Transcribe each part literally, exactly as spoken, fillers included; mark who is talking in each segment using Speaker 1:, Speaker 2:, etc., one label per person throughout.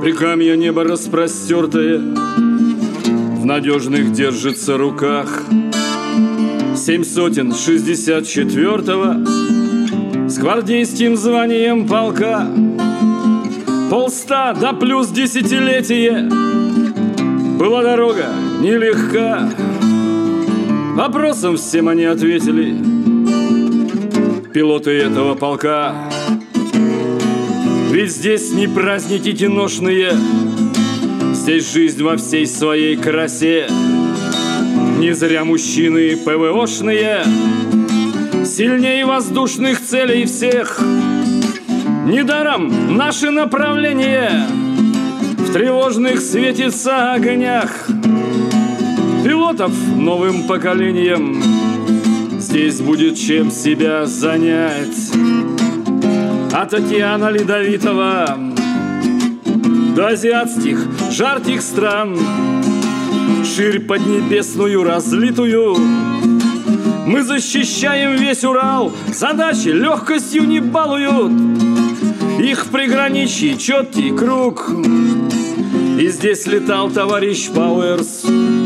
Speaker 1: Прикамье небо распростертое в надежных держится руках. Семь сотен шестьдесят четвертого с гвардейским званием полка. Полста да плюс десятилетие, была дорога нелегка. Вопросом всем они ответили, пилоты этого полка. Ведь здесь не праздники киношные, здесь жизнь во всей своей красе. Не зря мужчины ПВОшные сильнее воздушных целей всех. Недаром наше направление в тревожных светится огнях. Пилотов новым поколением здесь будет чем себя занять. От океана ледовитого до азиатских жарких стран, ширь поднебесную разлитую, мы защищаем весь Урал. Задачи легкостью не балуют, их в приграничье четкий круг. И здесь летал товарищ Пауэрс,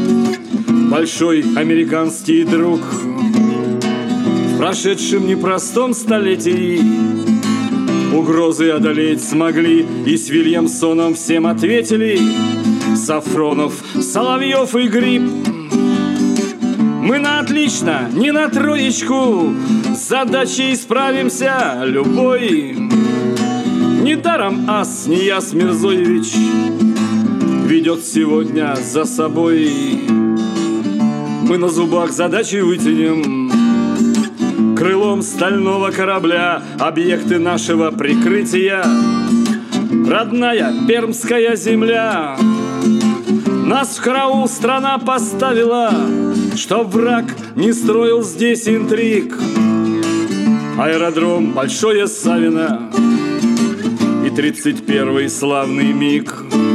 Speaker 1: большой американский друг. В прошедшем непростом столетии угрозы одолеть смогли, и с Вильямсоном всем ответили Сафронов, Соловьев и Гриб. Мы на отлично, не на троечку, с задачей справимся любой. Недаром ас Нияз Мирзоевич ведет сегодня за собой. Мы на зубах задачи вытянем, крылом стального корабля объекты нашего прикрытия. Родная пермская земля нас в караул страна поставила, чтоб враг не строил здесь интриг. Аэродром Большое Савино и тридцать первый славный миг.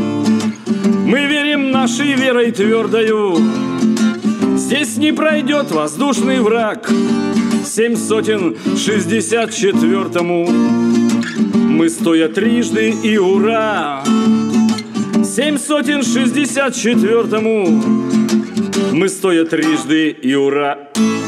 Speaker 1: Мы верим нашей верой твердою, здесь не пройдет воздушный враг. Семь сотен шестьдесят четвертому мы стоя трижды и ура. Семь сотен шестьдесят четвертому мы стоя трижды и ура.